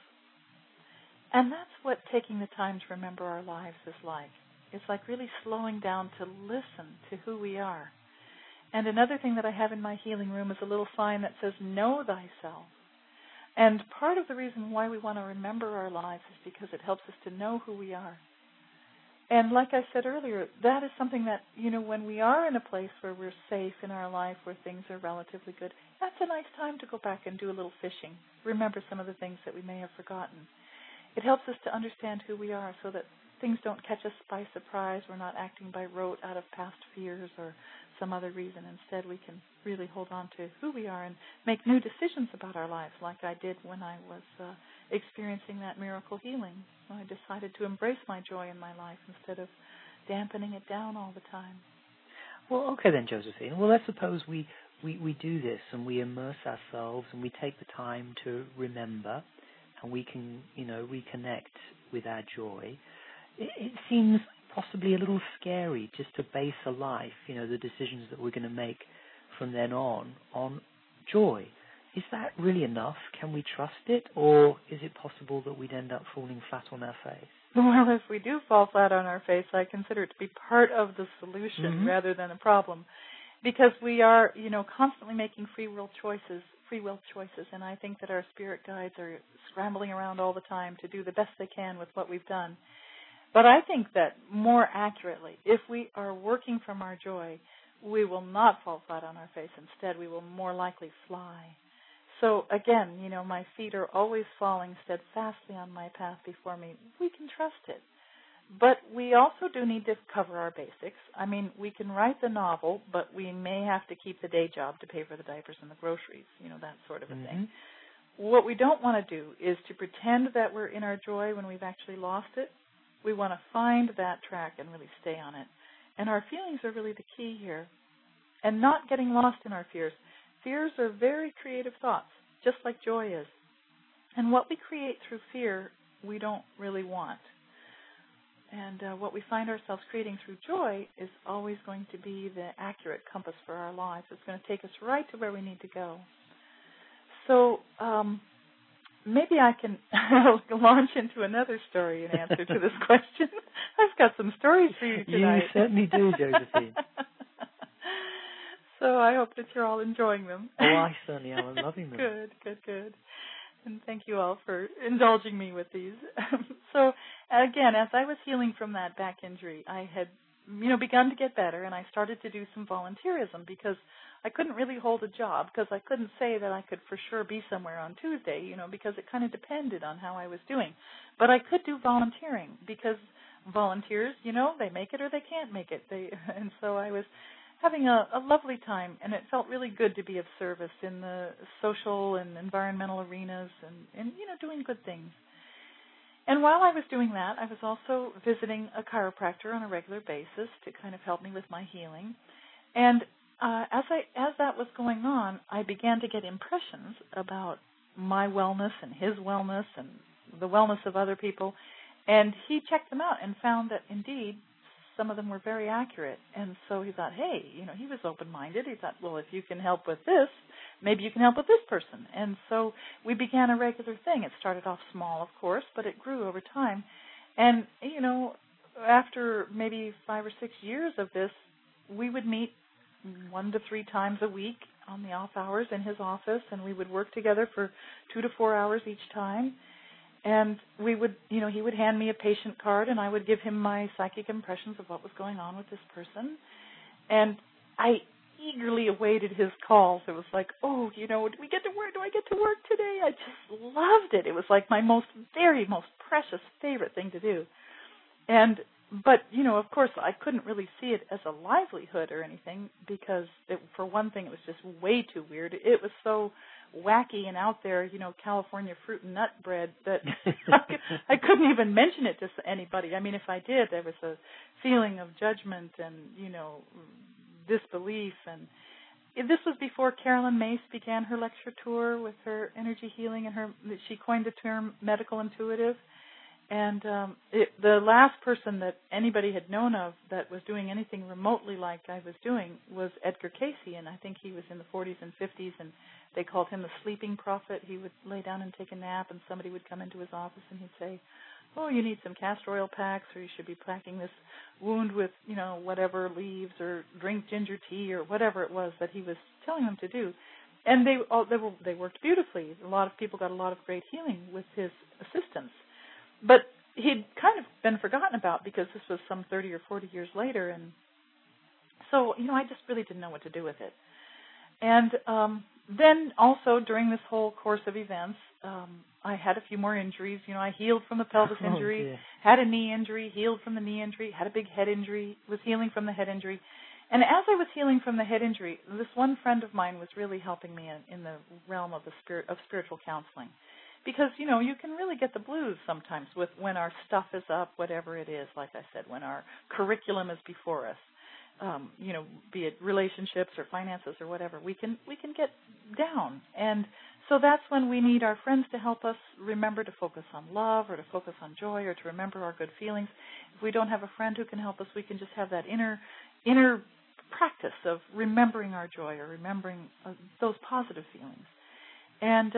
And that's what taking the time to remember our lives is like. It's like really slowing down to listen to who we are. And another thing that I have in my healing room is a little sign that says, know thyself. And part of the reason why we want to remember our lives is because it helps us to know who we are. And like I said earlier, that is something that, when we are in a place where we're safe in our life, where things are relatively good, that's a nice time to go back and do a little fishing. Remember some of the things that we may have forgotten. It helps us to understand who we are so that things don't catch us by surprise. We're not acting by rote out of past fears or some other reason. Instead, we can really hold on to who we are and make new decisions about our lives, like I did when I was experiencing that miracle healing. I decided to embrace my joy in my life instead of dampening it down all the time. Well, okay then, Josephine. Well, let's suppose we do this and we immerse ourselves and we take the time to remember and we can, reconnect with our joy. It seems possibly a little scary just to base a life, the decisions that we're going to make from then on joy. Is that really enough? Can we trust it? Or is it possible that we'd end up falling flat on our face? Well, if we do fall flat on our face, I consider it to be part of the solution rather than a problem, because we are, constantly making free will choices, and I think that our spirit guides are scrambling around all the time to do the best they can with what we've done. But I think that more accurately, if we are working from our joy, we will not fall flat on our face. Instead, we will more likely fly. So again, my feet are always falling steadfastly on my path before me. We can trust it. But we also do need to cover our basics. I mean, we can write the novel, but we may have to keep the day job to pay for the diapers and the groceries, that sort of a thing. What we don't want to do is to pretend that we're in our joy when we've actually lost it. We want to find that track and really stay on it. And our feelings are really the key here. And not getting lost in our fears. Fears are very creative thoughts, just like joy is. And what we create through fear, we don't really want. And what we find ourselves creating through joy is always going to be the accurate compass for our lives. It's going to take us right to where we need to go. So maybe I can launch into another story in answer to this question. I've got some stories for you tonight. You certainly do, Josephine. So I hope that you're all enjoying them. Oh, I certainly am. I'm loving them. Good. And thank you all for indulging me with these. So, again, as I was healing from that back injury, I had, begun to get better, and I started to do some volunteerism because I couldn't really hold a job, because I couldn't say that I could for sure be somewhere on Tuesday, because it kind of depended on how I was doing. But I could do volunteering, because volunteers, they make it or they can't make it. And so I was having a lovely time, and it felt really good to be of service in the social and environmental arenas and doing good things. And while I was doing that, I was also visiting a chiropractor on a regular basis to kind of help me with my healing. And as that was going on, I began to get impressions about my wellness and his wellness and the wellness of other people. And he checked them out and found that, indeed, some of them were very accurate. And so he thought, hey, he was open-minded. He thought, well, if you can help with this, maybe you can help with this person. And so we began a regular thing. It started off small, of course, but it grew over time. And, after maybe 5 or 6 years of this, we would meet 1 to 3 times a week on the off hours in his office, and we would work together for 2 to 4 hours each time. And we would, he would hand me a patient card, and I would give him my psychic impressions of what was going on with this person. And I eagerly awaited his calls. It was like, do we get to work? Do I get to work today? I just loved it. It was like my very most precious favorite thing to do. But, of course, I couldn't really see it as a livelihood or anything because, for one thing, it was just way too weird. It was so wacky and out there, California fruit and nut bread that I couldn't even mention it to anybody. I mean, if I did, there was a feeling of judgment and, disbelief. And this was before Carolyn Mace began her lecture tour with her energy healing, and she coined the term medical intuitive. And the last person that anybody had known of that was doing anything remotely like I was doing was Edgar Cayce, and I think he was in the 40s and 50s, and they called him the sleeping prophet. He would lay down and take a nap, and somebody would come into his office, and he'd say, oh, you need some castor oil packs, or you should be packing this wound with, whatever leaves, or drink ginger tea, or whatever it was that he was telling them to do. And they worked beautifully. A lot of people got a lot of great healing with his assistance. But he'd kind of been forgotten about because this was some 30 or 40 years later. And so, I just really didn't know what to do with it. And then also during this whole course of events, I had a few more injuries. I healed from the pelvis injury, had a knee injury, healed from the knee injury, had a big head injury, was healing from the head injury. And as I was healing from the head injury, this one friend of mine was really helping me in the realm of spiritual counseling. Because, you can really get the blues sometimes with when our stuff is up, whatever it is, like I said, when our curriculum is before us. Be it relationships or finances or whatever, we can get down. And so that's when we need our friends to help us remember to focus on love or to focus on joy or to remember our good feelings. If we don't have a friend who can help us, we can just have that inner practice of remembering our joy or remembering those positive feelings. And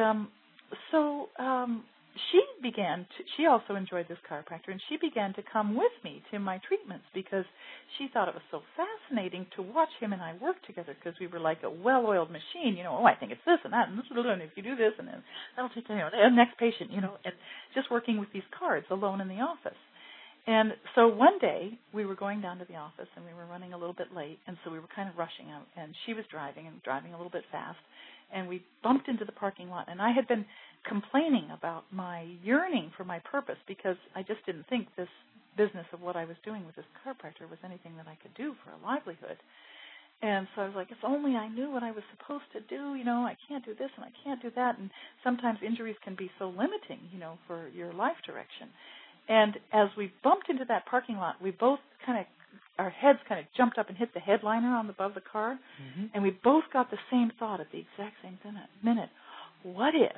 she also enjoyed this chiropractor, and she began to come with me to my treatments because she thought it was so fascinating to watch him and I work together because we were like a well-oiled machine, I think it's this and that, and if you do this, and then that'll take, the next patient, and just working with these cards alone in the office. And so one day we were going down to the office and we were running a little bit late, and so we were kind of rushing out, and she was driving a little bit fast, and we bumped into the parking lot, and I had been complaining about my yearning for my purpose because I just didn't think this business of what I was doing with this chiropractor was anything that I could do for a livelihood. And so I was like, if only I knew what I was supposed to do, I can't do this and I can't do that. And sometimes injuries can be so limiting, for your life direction. And as we bumped into that parking lot, we both our heads kind of jumped up and hit the headliner on above the car, and we both got the same thought at the exact same minute. What if,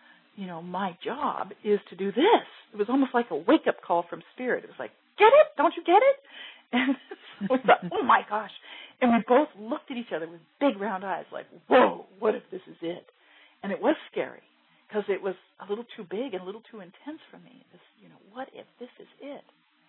my job is to do this? It was almost like a wake-up call from Spirit. It was like, get it? Don't you get it? And we thought, oh, my gosh. And we both looked at each other with big round eyes like, whoa, what if this is it? And it was scary because it was a little too big and a little too intense for me. This, what if this is it?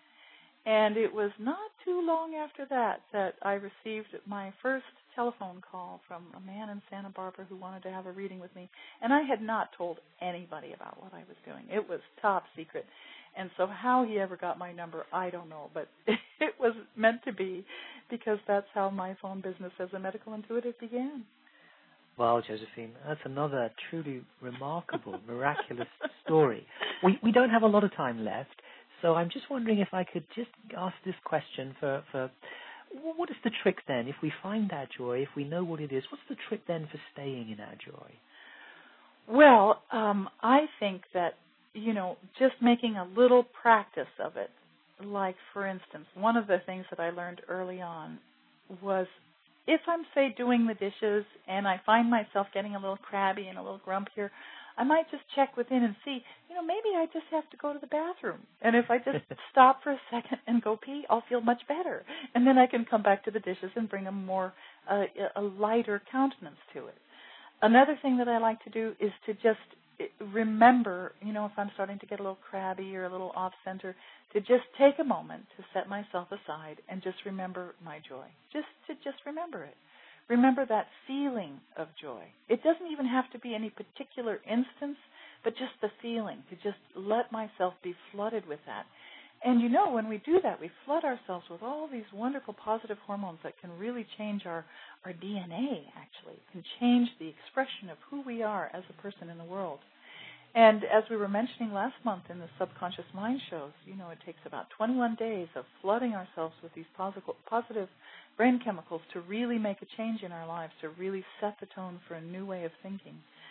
And it was not too long after that I received my first telephone call from a man in Santa Barbara who wanted to have a reading with me. And I had not told anybody about what I was doing. It was top secret. And so how he ever got my number, I don't know. But it was meant to be because that's how my phone business as a medical intuitive began. Well, Josephine, that's another truly remarkable, miraculous story. We don't have a lot of time left. So I'm just wondering if I could just ask this question for what is the trick then? If we find our joy, if we know what it is, what's the trick then for staying in our joy? Well, I think that, just making a little practice of it. Like, for instance, one of the things that I learned early on was if I'm, say, doing the dishes and I find myself getting a little crabby and a little grumpier, I might just check within and see, maybe I just have to go to the bathroom. And if I just stop for a second and go pee, I'll feel much better. And then I can come back to the dishes and bring a more, a lighter countenance to it. Another thing that I like to do is to just remember, if I'm starting to get a little crabby or a little off-center, to just take a moment to set myself aside and just remember my joy. Just remember it. Remember that feeling of joy. It doesn't even have to be any particular instance, but just the feeling, to just let myself be flooded with that. And when we do that, we flood ourselves with all these wonderful positive hormones that can really change our DNA, actually. It can change the expression of who we are as a person in the world. And as we were mentioning last month in the Subconscious Mind shows, it takes about 21 days of flooding ourselves with these positive brain chemicals to really make a change in our lives, to really set the tone for a new way of thinking.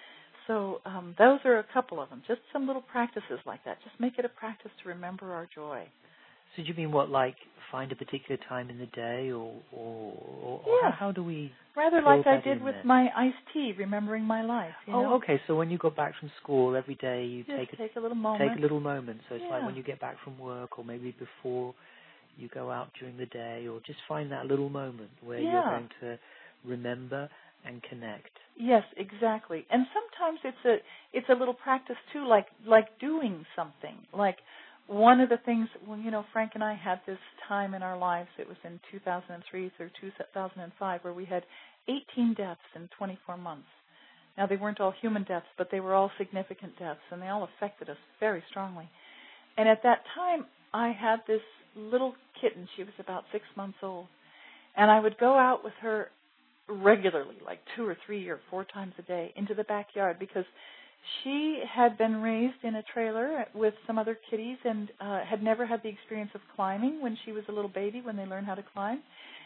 So those are a couple of them, just some little practices like that. Just make it a practice to remember our joy. So do you mean like find a particular time in the day or yeah. how do we... Rather like I did with my iced tea, remembering my life. Oh, okay. So when you go back from school every day, you take a little moment. Take a little moment. So it's like when you get back from work or maybe before you go out during the day, or just find that little moment where you're going to remember and connect. Yes, exactly. And sometimes it's a little practice too, like doing something. Like one of the things, Frank and I had this time in our lives. It was in 2003 through 2005 where we had 18 deaths in 24 months. Now, they weren't all human deaths, but they were all significant deaths, and they all affected us very strongly. And at that time, I had this little kitten. She was about 6 months old. And I would go out with her regularly, like 2 or 3 or 4 times a day, into the backyard because she had been raised in a trailer with some other kitties and had never had the experience of climbing when she was a little baby, when they learn how to climb.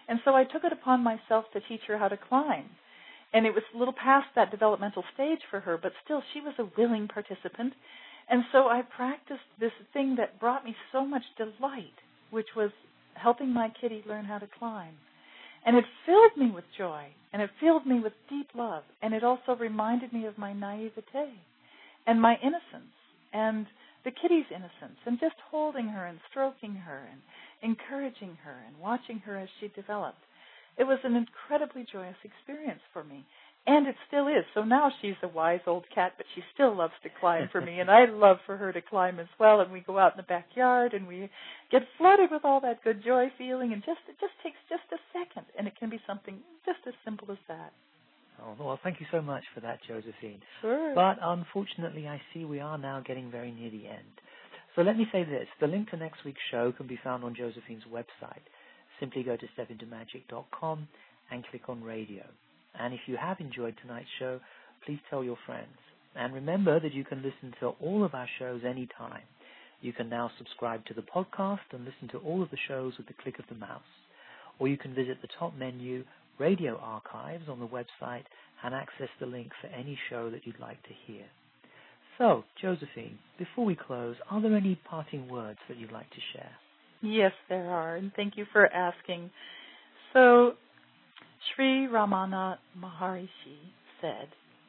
And so I took it upon myself to teach her how to climb. And it was a little past that developmental stage for her, but still she was a willing participant. And so I practiced this thing that brought me so much delight, which was helping my kitty learn how to climb. And it filled me with joy, and it filled me with deep love, and it also reminded me of my naivete and my innocence and the kitty's innocence, and just holding her and stroking her and encouraging her and watching her as she developed. It was an incredibly joyous experience for me, and it still is. So now she's a wise old cat, but she still loves to climb for me, and I love for her to climb as well, and we go out in the backyard, and we get flooded with all that good joy feeling, and it just takes just a second, and it can be something just as simple as that. Oh, well, thank you so much for that, Josephine. Sure. But unfortunately, I see we are now getting very near the end. So let me say this. The link to next week's show can be found on Josephine's website. Simply go to stepintomagic.com and click on radio. And if you have enjoyed tonight's show, please tell your friends. And remember that you can listen to all of our shows anytime. You can now subscribe to the podcast and listen to all of the shows with the click of the mouse. Or you can visit the top menu, Radio Archives, on the website and access the link for any show that you'd like to hear. So, Josephine, before we close, are there any parting words that you'd like to share? Yes, there are, and thank you for asking. So, Sri Ramana Maharishi said,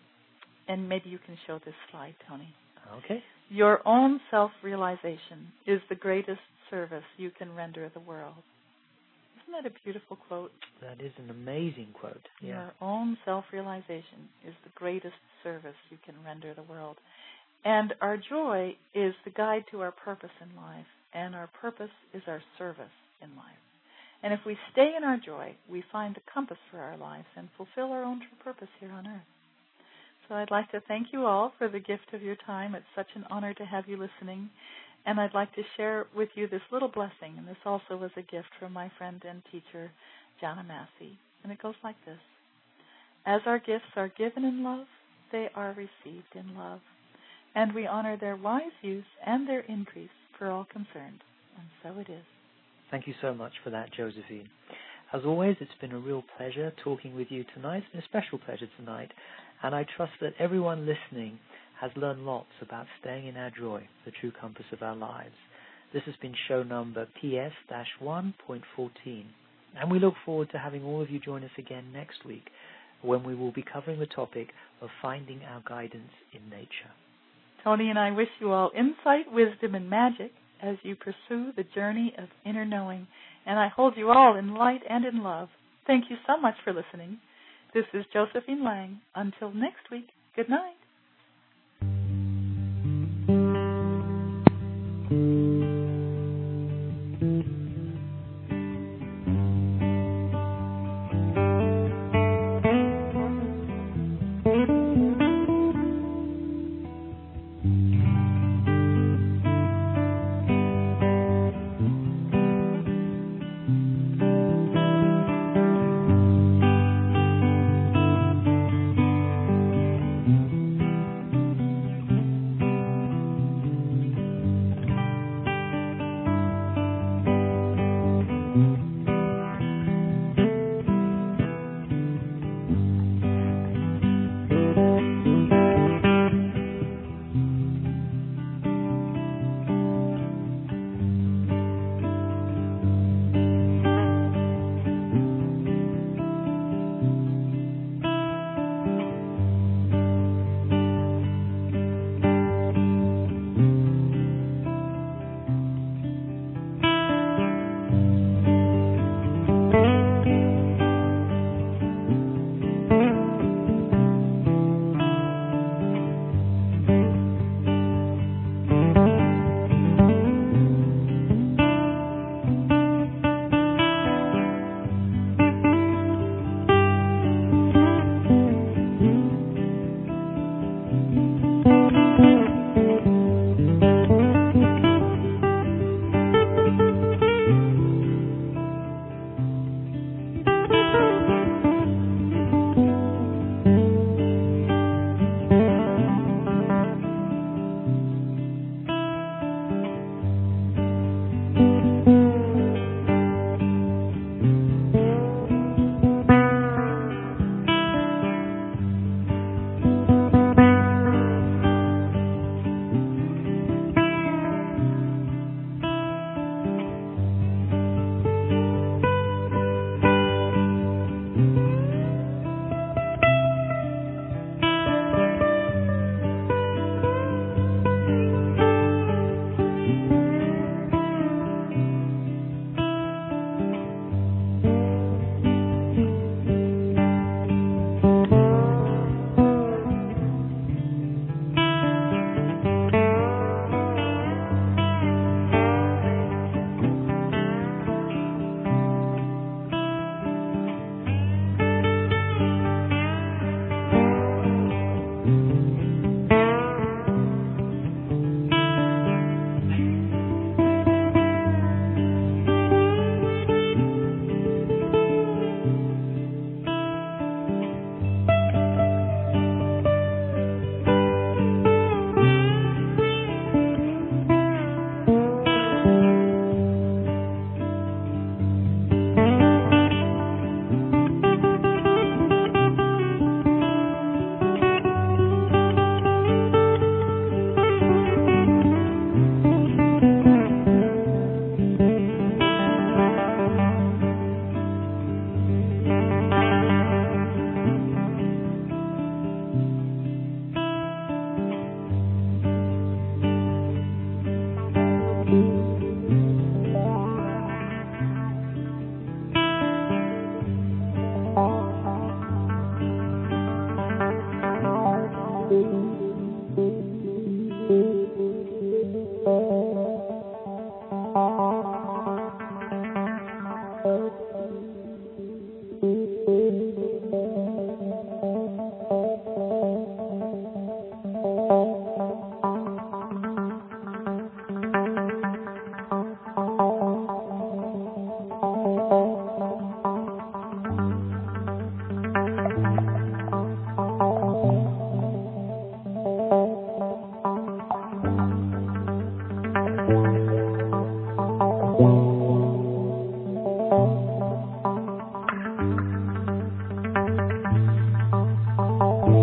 and maybe you can show this slide, Tony. Okay. Your own self-realization is the greatest service you can render the world. Isn't that a beautiful quote? That is an amazing quote. Yeah. Your own self-realization is the greatest service you can render the world. And our joy is the guide to our purpose in life, and our purpose is our service in life. And if we stay in our joy, we find the compass for our lives and fulfill our own true purpose here on earth. So I'd like to thank you all for the gift of your time. It's such an honor to have you listening. And I'd like to share with you this little blessing, and this also was a gift from my friend and teacher, Jana Massey. And it goes like this. As our gifts are given in love, they are received in love. And we honor their wise use and their increase for all concerned. And so it is. Thank you so much for that, Josephine. As always, it's been a real pleasure talking with you tonight. It's been a special pleasure tonight. And I trust that everyone listening has learned lots about staying in our joy, the true compass of our lives. This has been show number PS-1.14. And we look forward to having all of you join us again next week, when we will be covering the topic of finding our guidance in nature. Tony and I wish you all insight, wisdom, and magic as you pursue the journey of inner knowing. And I hold you all in light and in love. Thank you so much for listening. This is Josephine Lang. Until next week, good night.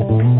you.